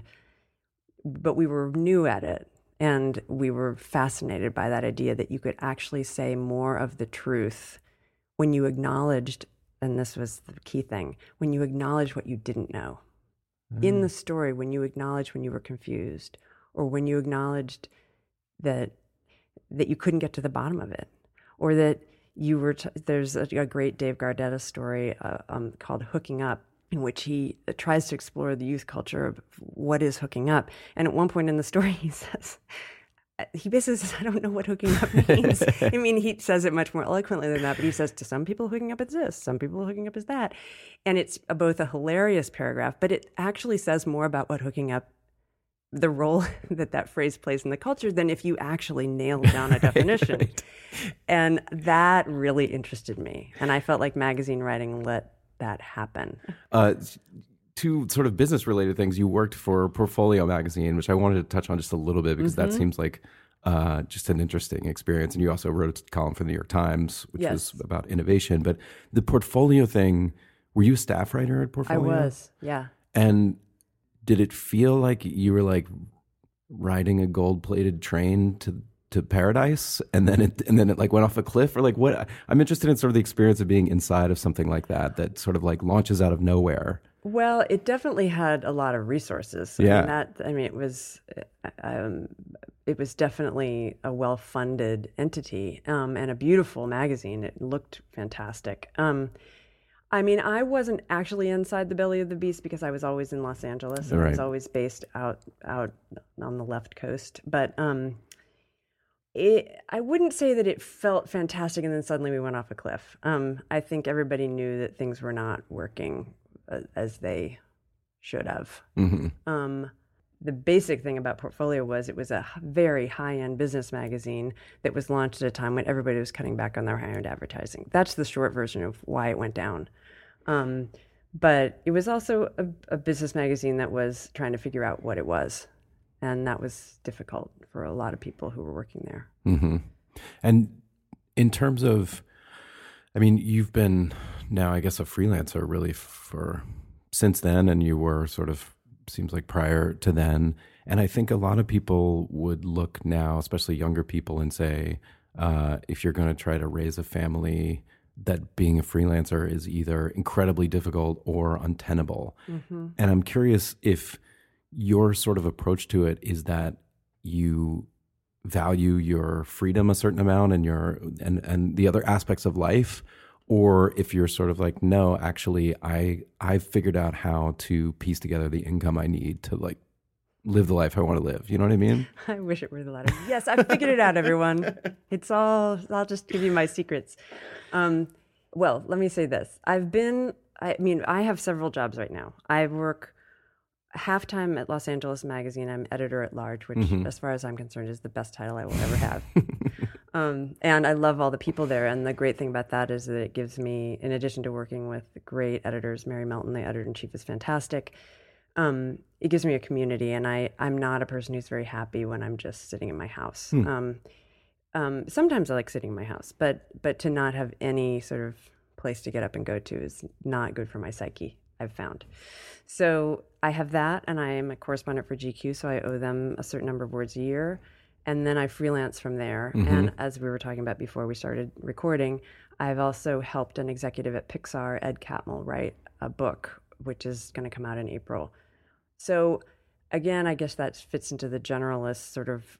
Speaker 4: but we were new at it. And we were fascinated by that idea that you could actually say more of the truth when you acknowledged, and this was the key thing, when you acknowledged what you didn't know. Mm. In the story, when you acknowledged when you were confused, or when you acknowledged that that you couldn't get to the bottom of it, or that you were, t- there's a, a great Dave Gardetta story uh, um, called Hooking Up, in which he tries to explore the youth culture of what is hooking up. And at one point in the story, he says, he basically says, I don't know what hooking up means. I mean, he says it much more eloquently than that, but he says, to some people, hooking up is this, some people, hooking up is that. And it's both a hilarious paragraph, but it actually says more about what hooking up, the role that that phrase plays in the culture, than if you actually nailed down a definition. Right. And that really interested me. And I felt like magazine writing let that happen.
Speaker 1: Uh, two sort of business related things. You worked for Portfolio magazine, which I wanted to touch on just a little bit because mm-hmm. that seems like uh, just an interesting experience. And you also wrote a column for the New York Times, which yes. was about innovation. But the Portfolio thing, were you a staff writer at Portfolio?
Speaker 4: I was, yeah.
Speaker 1: And did it feel like you were like riding a gold plated train to to paradise, and then it and then it like went off a cliff, or like what? I'm interested in sort of the experience of being inside of something like that that sort of like launches out of nowhere.
Speaker 4: Well, it definitely had a lot of resources. I
Speaker 1: yeah,
Speaker 4: mean, that I mean, it was um, it was definitely a well-funded entity um, and a beautiful magazine. It looked fantastic. Um, I mean, I wasn't actually inside the belly of the beast because I was always in Los Angeles. And
Speaker 1: right.
Speaker 4: I was always based out out on the left coast, but. Um, It, I wouldn't say that it felt fantastic and then suddenly we went off a cliff. Um, I think everybody knew that things were not working uh, as they should have.
Speaker 1: Mm-hmm.
Speaker 4: Um, the basic thing about Portfolio was it was a very high-end business magazine that was launched at a time when everybody was cutting back on their high-end advertising. That's the short version of why it went down. Um, but it was also a, a business magazine that was trying to figure out what it was. And that was difficult for a lot of people who were working there.
Speaker 1: Mm-hmm. And in terms of, I mean, you've been now, I guess, a freelancer really for since then, and you were sort of, seems like prior to then. And I think a lot of people would look now, especially younger people, and say, uh, if you're going to try to raise a family that being a freelancer is either incredibly difficult or untenable.
Speaker 4: Mm-hmm.
Speaker 1: And I'm curious if your sort of approach to it is that you value your freedom a certain amount and your and, and the other aspects of life, or if you're sort of like, no, actually, I I've figured out how to piece together the income I need to like live the life I want to live. You know what I mean?
Speaker 4: I wish it were the latter. Yes, I figured it out, everyone. It's all, I'll just give you my secrets. Um, well, let me say this. I've been, I mean, I have several jobs right now. I work half-time at Los Angeles Magazine. I'm editor at large, which, mm-hmm. as far as I'm concerned, is the best title I will ever have. um, and I love all the people there. And the great thing about that is that it gives me, in addition to working with great editors, Mary Melton, the editor-in-chief, is fantastic. Um, it gives me a community, and I, I'm not a person who's very happy when I'm just sitting in my house.
Speaker 1: Hmm.
Speaker 4: Um, um, sometimes I like sitting in my house, but but to not have any sort of place to get up and go to is not good for my psyche, I've found. So I have that, and I am a correspondent for G Q, so I owe them a certain number of words a year, and then I freelance from there.
Speaker 1: Mm-hmm.
Speaker 4: And as we were talking about before we started recording, I've also helped an executive at Pixar, Ed Catmull, write a book, which is going to come out in April. So again, I guess that fits into the generalist sort of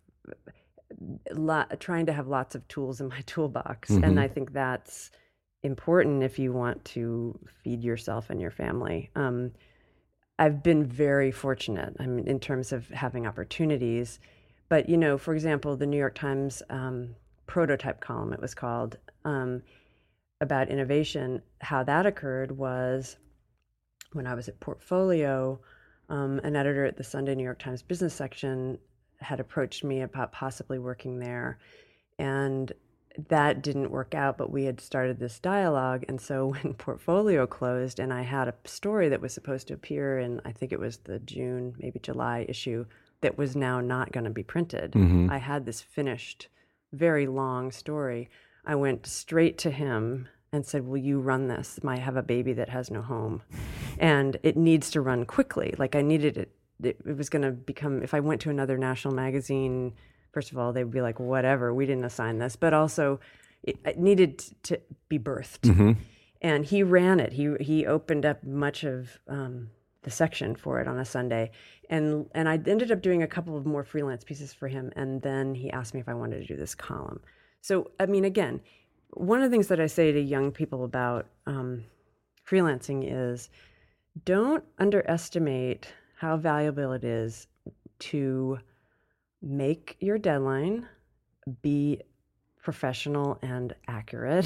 Speaker 4: lot, trying to have lots of tools in my toolbox. Mm-hmm. And I think that's important if you want to feed yourself and your family. Um, I've been very fortunate, I mean, in terms of having opportunities. But, you know, for example, the New York Times um, prototype column, it was called, um, about innovation, how that occurred was when I was at Portfolio, um, an editor at the Sunday New York Times business section had approached me about possibly working there. And that didn't work out, but we had started this dialogue. And so when Portfolio closed and I had a story that was supposed to appear in, I think it was the June, maybe July issue, that was now not going to be printed.
Speaker 1: Mm-hmm.
Speaker 4: I had this finished, very long story. I went straight to him and said, will you run this? I have a baby that has no home. And it needs to run quickly. Like I needed it. It, it was going to become, if I went to another national magazine, first of all, they would be like, whatever, we didn't assign this. But also, it, it needed to be birthed.
Speaker 1: Mm-hmm.
Speaker 4: And he ran it. He he opened up much of um, the section for it on a Sunday. And, and I ended up doing a couple of more freelance pieces for him. And then he asked me if I wanted to do this column. So, I mean, again, one of the things that I say to young people about um, freelancing is don't underestimate how valuable it is to make your deadline, be professional and accurate,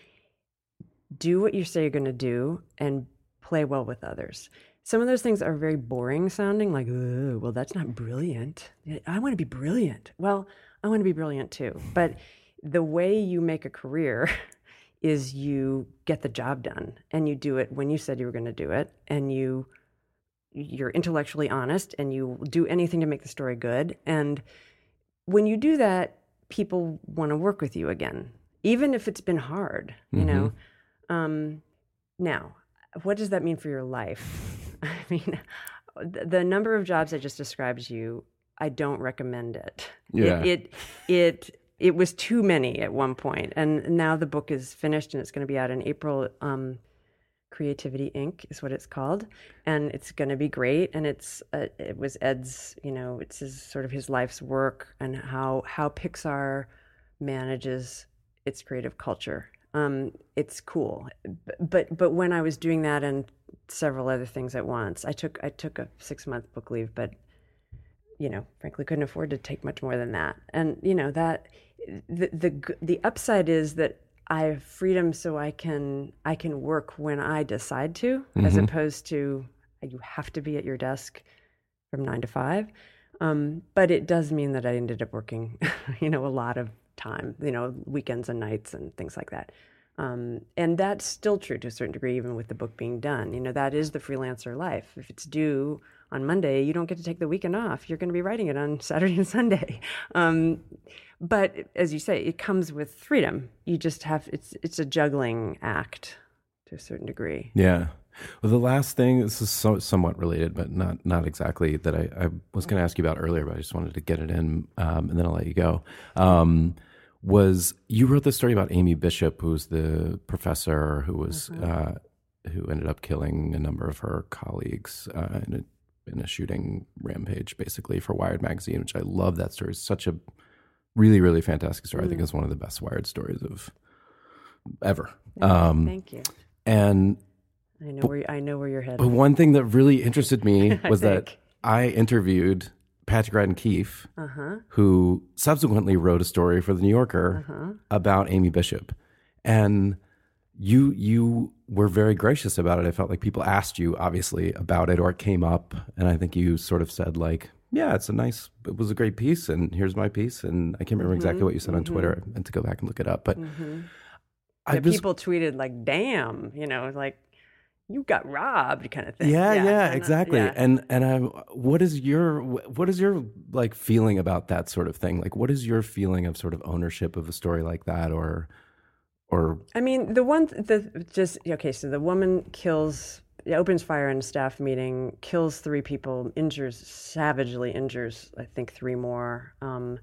Speaker 4: do what you say you're going to do, and play well with others. Some of those things are very boring sounding, like, oh, well, that's not brilliant. I want to be brilliant. Well, I want to be brilliant too. But the way you make a career is you get the job done and you do it when you said you were going to do it, and you you're intellectually honest and you do anything to make the story good. And when you do that, people want to work with you again, even if it's been hard, you mm-hmm. know? Um, now, what does that mean for your life? I mean, the number of jobs I just described to you, I don't recommend it.
Speaker 1: Yeah.
Speaker 4: It, it, it, it was too many at one point, and now the book is finished and it's going to be out in April. Um, Creativity Incorporated is what it's called, and it's going to be great. And it's uh, it was Ed's, you know, it's his sort of his life's work and how how Pixar manages its creative culture. Um, it's cool, but but when I was doing that and several other things at once, I took I took a six month book leave, but you know, frankly, couldn't afford to take much more than that. And you know that the the the upside is that I have freedom, so I can I can work when I decide to, mm-hmm. as opposed to you have to be at your desk from nine to five. Um, but it does mean that I ended up working, you know, a lot of time, you know, weekends and nights and things like that. Um, and that's still true to a certain degree, even with the book being done. You know, that is the freelancer life. If it's due on Monday, you don't get to take the weekend off. You're going to be writing it on Saturday and Sunday. Um, but as you say, it comes with freedom. You just have, it's it's a juggling act to a certain degree.
Speaker 1: Yeah. Well, the last thing, this is so, somewhat related, but not not exactly, that I, I was going to ask you about earlier, but I just wanted to get it in, um, and then I'll let you go. Um, was you wrote this story about Amy Bishop, who was the professor who was
Speaker 4: Mhm.
Speaker 1: uh, who ended up killing a number of her colleagues uh, in a in a shooting rampage, basically for Wired magazine, which I love. That story. It's such a really really fantastic story. I think
Speaker 4: Mm.
Speaker 1: it's one of the best Wired stories of ever.
Speaker 4: Thank,
Speaker 1: Um,
Speaker 4: thank you.
Speaker 1: and
Speaker 4: I know where I know where you're headed.
Speaker 1: but one thing that really interested me
Speaker 4: I
Speaker 1: was that
Speaker 4: think.
Speaker 1: I interviewed Patrick Radden Keefe,
Speaker 4: Uh huh.
Speaker 1: who subsequently wrote a story for the New Yorker
Speaker 4: Uh huh.
Speaker 1: about Amy Bishop, and you you were very gracious about it. I felt like people asked you obviously about it, or it came up, and I think you sort of said like, "Yeah, it's a nice, it was a great piece, and here's my piece." And I can't remember
Speaker 4: Mhm,
Speaker 1: exactly what you said on
Speaker 4: mhm.
Speaker 1: Twitter. I meant to go back and look it up, but
Speaker 4: Mm-hmm.
Speaker 1: I
Speaker 4: Yeah,
Speaker 1: just
Speaker 4: people tweeted like, "Damn," you know, like you got robbed, kind of thing.
Speaker 1: Yeah, yeah,
Speaker 4: and, uh,
Speaker 1: exactly.
Speaker 4: yeah.
Speaker 1: And and I, what is your what is your like feeling about that sort of thing? Like, what is your feeling of sort of ownership of a story like that, or or
Speaker 4: I mean, the one, th- the just okay. So the woman kills, opens fire in a staff meeting, kills three people, injures savagely, injures I think three more, um,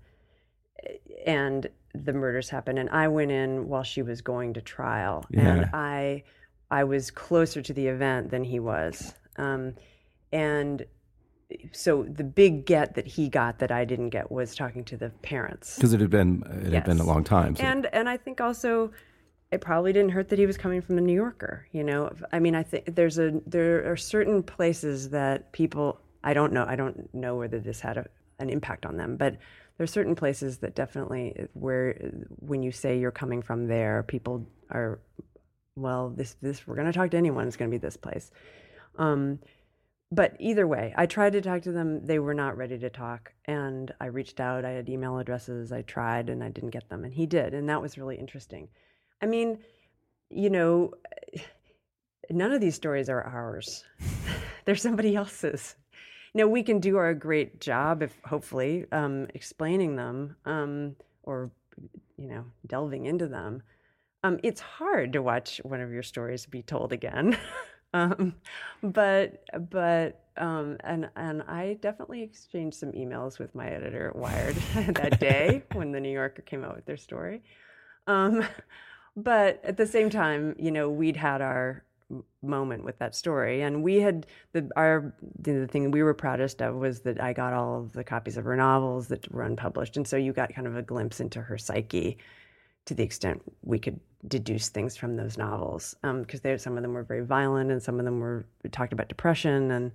Speaker 4: and the murders happen. And I went in while she was going to trial, and
Speaker 1: Yeah.
Speaker 4: I, I was closer to the event than he was, um, and so the big get that he got that I didn't get was talking to the parents.
Speaker 1: because it had been it had been a
Speaker 4: Yes.
Speaker 1: long time. So
Speaker 4: And and I think also it probably didn't hurt that he was coming from the New Yorker. You know, I mean, I think there's a there are certain places that people I don't know I don't know whether this had a, an impact on them, but there's certain places that definitely where when you say you're coming from there, people are well this this we're going to talk to anyone. It's going to be this place. Um, But either way, I tried to talk to them. They were not ready to talk. And I reached out. I had email addresses. I tried and I didn't get them. And he did. And that was really interesting. I mean, you know, none of these stories are ours. They're somebody else's. Now, we can do our great job, if hopefully, um, explaining them um, or, you know, delving into them. Um, it's hard to watch one of your stories be told again. Um, but but um, and and I definitely exchanged some emails with my editor at Wired that day when the New Yorker came out with their story. Um, but at the same time, you know, we'd had our m- moment with that story, and we had the our the thing we were proudest of was that I got all of the copies of her novels that were unpublished, and so you got kind of a glimpse into her psyche to the extent we could deduce things from those novels, because um, some of them were very violent and some of them were talked about depression, and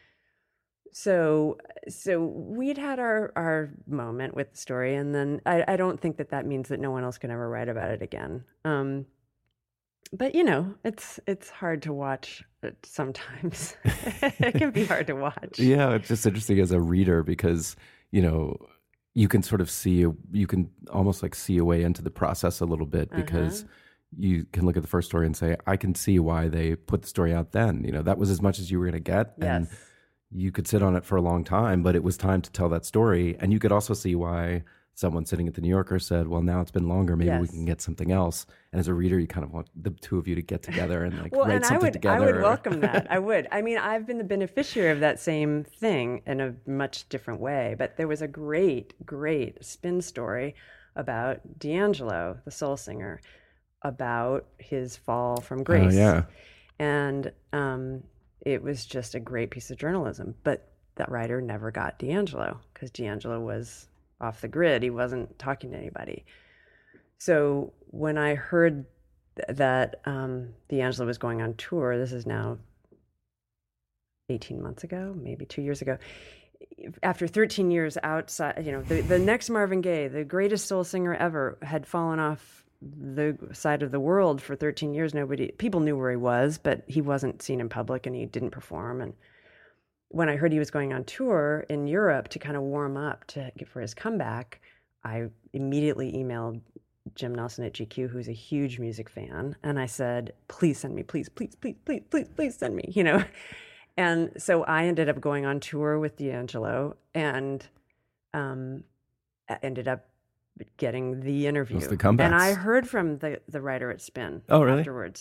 Speaker 4: so so we'd had our our moment with the story, and then I, I don't think that that means that no one else can ever write about it again. Um, but you know, it's it's hard to watch it sometimes. It can be hard to watch.
Speaker 1: yeah, it's just interesting as a reader because you know you can sort of see a, you can almost like see a way into the process a little bit because.
Speaker 4: Uh-huh.
Speaker 1: You can look at the first story and say, I can see why they put the story out then. You know, that was as much as you were going to get. And
Speaker 4: Yes.
Speaker 1: you could sit on it for a long time, but it was time to tell that story. And you could also see why someone sitting at the New Yorker said, well, now it's been longer. Maybe we
Speaker 4: Yes.
Speaker 1: can get something else. And as a reader, you kind of want the two of you to get together and like
Speaker 4: Well,
Speaker 1: write
Speaker 4: and I
Speaker 1: something
Speaker 4: would,
Speaker 1: together.
Speaker 4: I would welcome that. I would. I mean, I've been the beneficiary of that same thing in a much different way. But there was a great, great spin story about D'Angelo, the soul singer, about his fall from grace.
Speaker 1: Oh, yeah.
Speaker 4: And um, it was just a great piece of journalism. But that writer never got D'Angelo because D'Angelo was off the grid. He wasn't talking to anybody. So when I heard th- that um, D'Angelo was going on tour, this is now eighteen months ago, maybe two years ago, after thirteen years outside, you know, the, the next Marvin Gaye, the greatest soul singer ever, had fallen off the side of the world for thirteen years. Nobody, people knew where he was, but he wasn't seen in public and he didn't perform. And when I heard he was going on tour in Europe to kind of warm up to for his comeback, I immediately emailed Jim Nelson at G Q, who's a huge music fan, and I said, "Please send me, please, please, please, please, please, please send me," you know. And so I ended up going on tour with D'Angelo, and um, ended up getting the interview.
Speaker 1: Those the comebacks.
Speaker 4: And I heard from the the writer at Spin
Speaker 1: Oh, really?
Speaker 4: afterwards,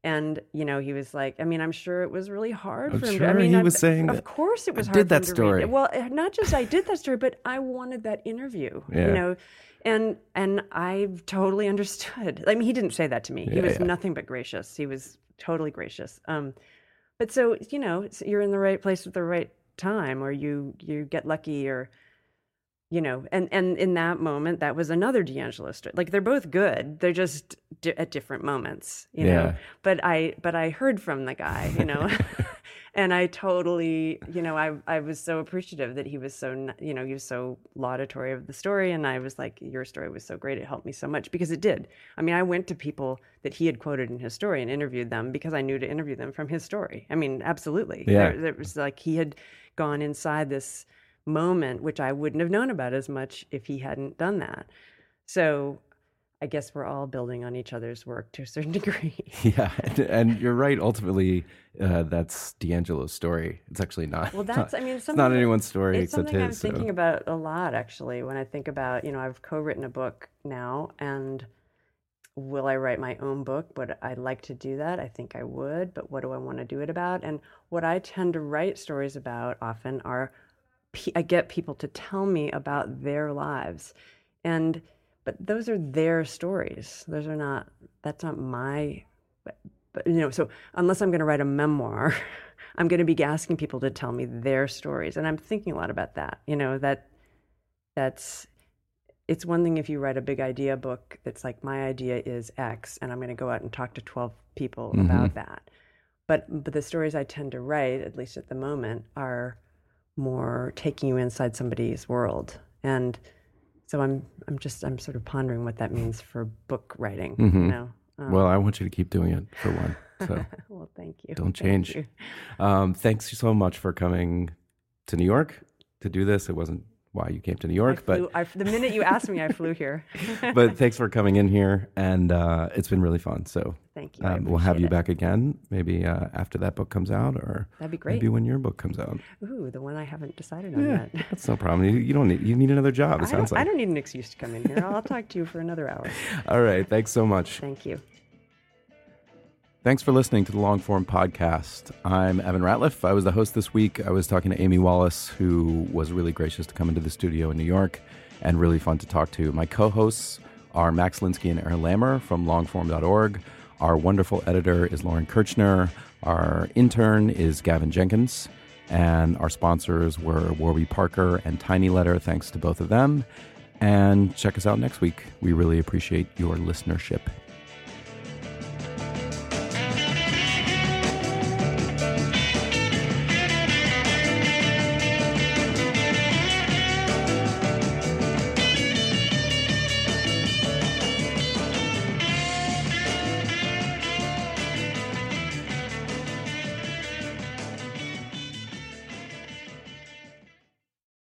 Speaker 4: And, you know, he was like, I mean, I'm sure it was really hard
Speaker 1: I'm
Speaker 4: for him.
Speaker 1: sure
Speaker 4: to, I mean,
Speaker 1: he
Speaker 4: I,
Speaker 1: was saying
Speaker 4: of
Speaker 1: that,
Speaker 4: course it was
Speaker 1: "I
Speaker 4: hard
Speaker 1: did
Speaker 4: for
Speaker 1: that
Speaker 4: him to
Speaker 1: story."
Speaker 4: read. Well, not just I did that story, but I wanted that interview,
Speaker 1: Yeah.
Speaker 4: you know, and and I totally understood. I mean, he didn't say that to me.
Speaker 1: Yeah,
Speaker 4: he was
Speaker 1: yeah.
Speaker 4: nothing but gracious. He was totally gracious. Um, but so, you know, it's, you're in the right place at the right time, or you you get lucky, or you know, and, and in that moment, that was another D'Angelo story. Like, they're both good. They're just di- at different moments, you know.
Speaker 1: Yeah.
Speaker 4: But I, but I heard from the guy, you know, and I totally, you know, I, I was so appreciative that he was so, n- you know, he was so laudatory of the story, and I was like, your story was so great. It helped me so much, because it did. I mean, I went to people that he had quoted in his story and interviewed them because I knew to interview them from his story. I mean, absolutely.
Speaker 1: Yeah.
Speaker 4: There, there was like he had gone inside this moment, which I wouldn't have known about as much if he hadn't done that. So I guess we're all building on each other's work to a certain degree.
Speaker 1: Yeah, and, and you're right. Ultimately, uh, that's D'Angelo's story. It's actually not.
Speaker 4: Well, that's,
Speaker 1: not,
Speaker 4: I mean,
Speaker 1: it's
Speaker 4: something
Speaker 1: not
Speaker 4: that-
Speaker 1: anyone's story
Speaker 4: It's
Speaker 1: except
Speaker 4: something I'm
Speaker 1: his.
Speaker 4: thinking
Speaker 1: so.
Speaker 4: about a lot, actually, when I think about, you know, I've co-written a book now, and will I write my own book? Would I like to do that? I think I would, but what do I want to do it about? And what I tend to write stories about often are, I get people to tell me about their lives, and but those are their stories. Those are not. That's not my. But, but you know, so unless I'm going to write a memoir, I'm going to be asking people to tell me their stories, and I'm thinking a lot about that. You know, that that's. It's one thing if you write a big idea book that's like, my idea is X, and I'm going to go out and talk to twelve people
Speaker 1: Mhm.
Speaker 4: about that. But but the stories I tend to write, at least at the moment, are more taking you inside somebody's world. And so I'm I'm just I'm sort of pondering what that means for book writing.
Speaker 1: Mhm.
Speaker 4: You know? Um,
Speaker 1: Well, I want you to keep doing it for one. So
Speaker 4: well, thank you.
Speaker 1: don't
Speaker 4: Thank
Speaker 1: change.
Speaker 4: you.
Speaker 1: um, thanks so much for coming to New York to do this. It wasn't why you came to New York,
Speaker 4: I flew, I, the minute you asked me, I flew here.
Speaker 1: but but thanks for coming in here, and uh, it's been really fun. So
Speaker 4: Thank you. I
Speaker 1: um, we'll have
Speaker 4: appreciate
Speaker 1: you
Speaker 4: it.
Speaker 1: back again, maybe uh, after that book comes out, or
Speaker 4: That'd be great.
Speaker 1: maybe when your book comes out.
Speaker 4: Ooh, the one I haven't decided on
Speaker 1: Yeah,
Speaker 4: yet.
Speaker 1: that's no problem. You, you don't need you need another job. It
Speaker 4: I
Speaker 1: sounds
Speaker 4: don't, I
Speaker 1: like.
Speaker 4: don't need an excuse to come in here. I'll talk to you for another hour.
Speaker 1: All right, thanks so much.
Speaker 4: Thank you.
Speaker 1: Thanks for listening to the Long Form Podcast. I'm Evan Ratliff. I was the host this week. I was talking to Amy Wallace, who was really gracious to come into the studio in New York and really fun to talk to. My co-hosts are Max Linsky and Aaron Lammer from longform dot org. Our wonderful editor is Lauren Kirchner. Our intern is Gavin Jenkins. And our sponsors were Warby Parker and Tiny Letter. Thanks to both of them. And check us out next week. We really appreciate your listenership.